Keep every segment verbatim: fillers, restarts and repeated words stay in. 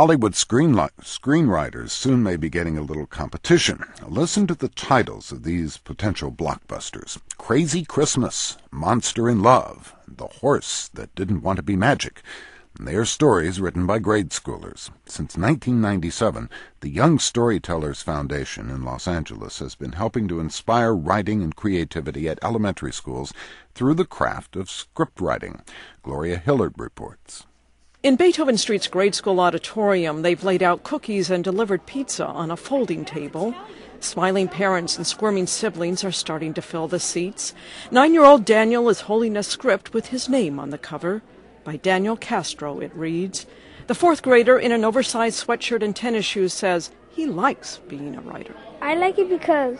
Hollywood screenli- screenwriters soon may be getting a little competition. Listen to the titles of these potential blockbusters. Crazy Christmas, Monster in Love, The Horse That Didn't Want to Be Magic. They are stories written by grade schoolers. Since nineteen ninety-seven, the Young Storytellers Foundation in Los Angeles has been helping to inspire writing and creativity at elementary schools through the craft of script writing. Gloria Hillard reports. In Beethoven Street's grade school auditorium, they've laid out cookies and delivered pizza on a folding table. Smiling parents and squirming siblings are starting to fill the seats. Nine-year-old Daniel is holding a script with his name on the cover. By Daniel Castro, it reads. The fourth grader in an oversized sweatshirt and tennis shoes says he likes being a writer. I like it because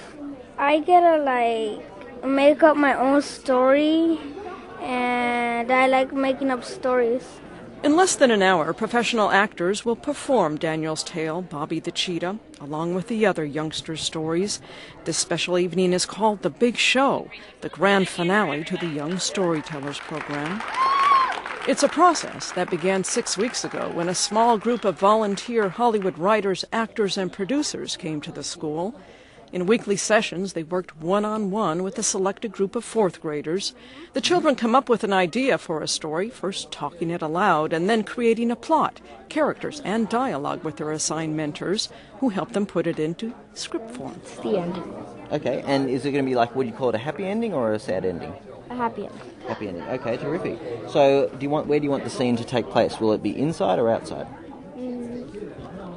I get to, like, make up my own story, and I like making up stories. In less than an hour, professional actors will perform Daniel's tale, Bobby the Cheetah, along with the other youngsters' stories. This special evening is called The Big Show, the grand finale to the Young Storytellers program. It's a process that began six weeks ago when a small group of volunteer Hollywood writers, actors, and producers came to the school. In weekly sessions, they worked one-on-one with a selected group of fourth graders. The children come up with an idea for a story, first talking it aloud, and then creating a plot, characters, and dialogue with their assigned mentors, who help them put it into script form. It's the end. Okay, and is it going to be like, would you call it a happy ending or a sad ending? A happy end. Happy ending. Okay, terrific. So, do you want? Where do you want the scene to take place? Will it be inside or outside? Mm,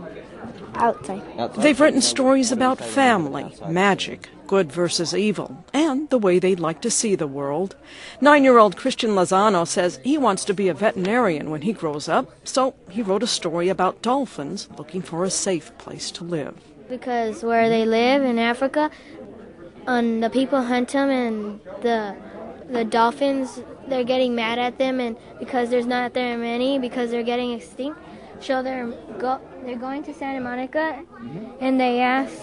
outside. outside. They've written stories about family, magic, good versus evil, and the way they'd like to see the world. Nine-year-old Christian Lozano says he wants to be a veterinarian when he grows up, so he wrote a story about dolphins looking for a safe place to live. Because where they live in Africa, and the people hunt them, and the the dolphins, they're getting mad at them, and because there's not that many, because they're getting extinct. So they're go they're going to Santa Monica, mm-hmm. and they ask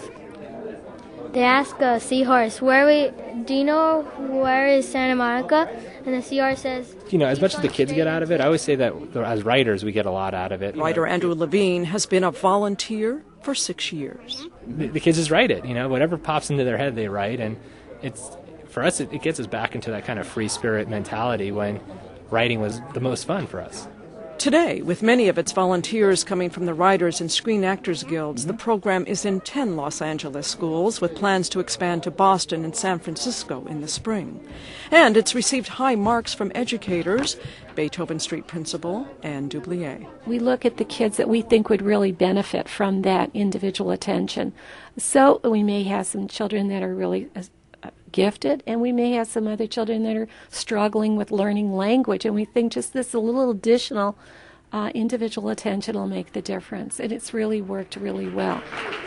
they ask a seahorse, where we do you know where is Santa Monica? And the seahorse says, you know, as much as the kids get out of it, I always say that as writers we get a lot out of it. Writer Andrew Levine has been a volunteer for six years. The, the kids just write it, you know, whatever pops into their head they write, and it's for us it, it gets us back into that kind of free spirit mentality when writing was the most fun for us. Today, with many of its volunteers coming from the Writers and Screen Actors Guilds, the program is in ten Los Angeles schools, with plans to expand to Boston and San Francisco in the spring. And it's received high marks from educators, Beethoven Street principal Anne Dublier. We look at the kids that we think would really benefit from that individual attention. So we may have some children that are really gifted, and we may have some other children that are struggling with learning language, and we think just this a little additional uh, individual attention will make the difference, and it's really worked really well.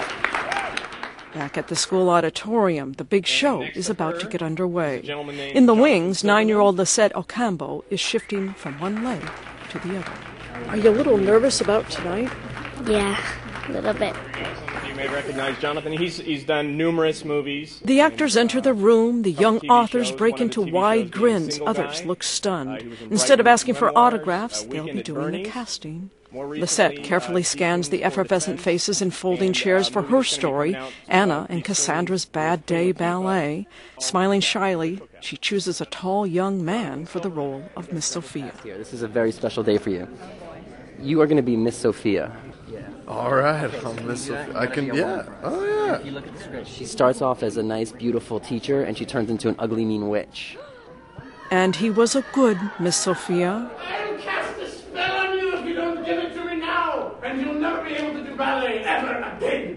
Back at the school auditorium, the big show is about to get underway. In the wings, nine-year-old Lisette Ocambo is shifting from one leg to the other. Are you a little nervous about tonight? Yeah, a little bit. You may recognize Jonathan. He's he's done numerous movies. The actors enter the room. The young authors break into wide grins. Others look stunned. Instead of asking for autographs, they'll be doing the casting. Lisette carefully scans the effervescent faces in folding chairs for her story, Anna and Cassandra's Bad Day Ballet. Smiling shyly, she chooses a tall young man for the role of Miss Sophia. This is a very special day for you. You are going to be Miss Sophia. All right, I'm Miss Sophia. I can, yeah. Oh, yeah. If you look at the script, she starts off as a nice, beautiful teacher, and she turns into an ugly, mean witch. And he was a good Miss Sophia. I'll cast a spell on you if you don't give it to me now, and you'll never be able to do ballet ever again.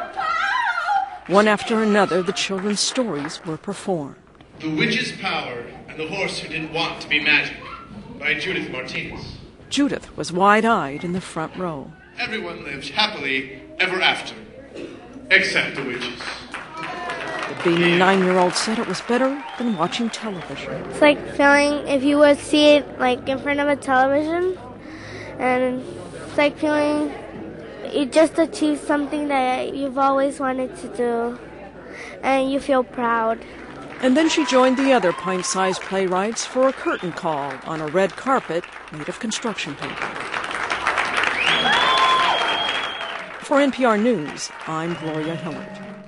One after another, the children's stories were performed. The Witch's Power and the Horse Who Didn't Want to Be Magic by Judith Martinez. Judith was wide-eyed in the front row. Everyone lived happily ever after, except the witches. The beaming nine-year-old said it was better than watching television. It's like feeling if you would see it like in front of a television, and it's like feeling you just achieved something that you've always wanted to do, and you feel proud. And then she joined the other pint-sized playwrights for a curtain call on a red carpet made of construction paper. For N P R News, I'm Gloria Hillard.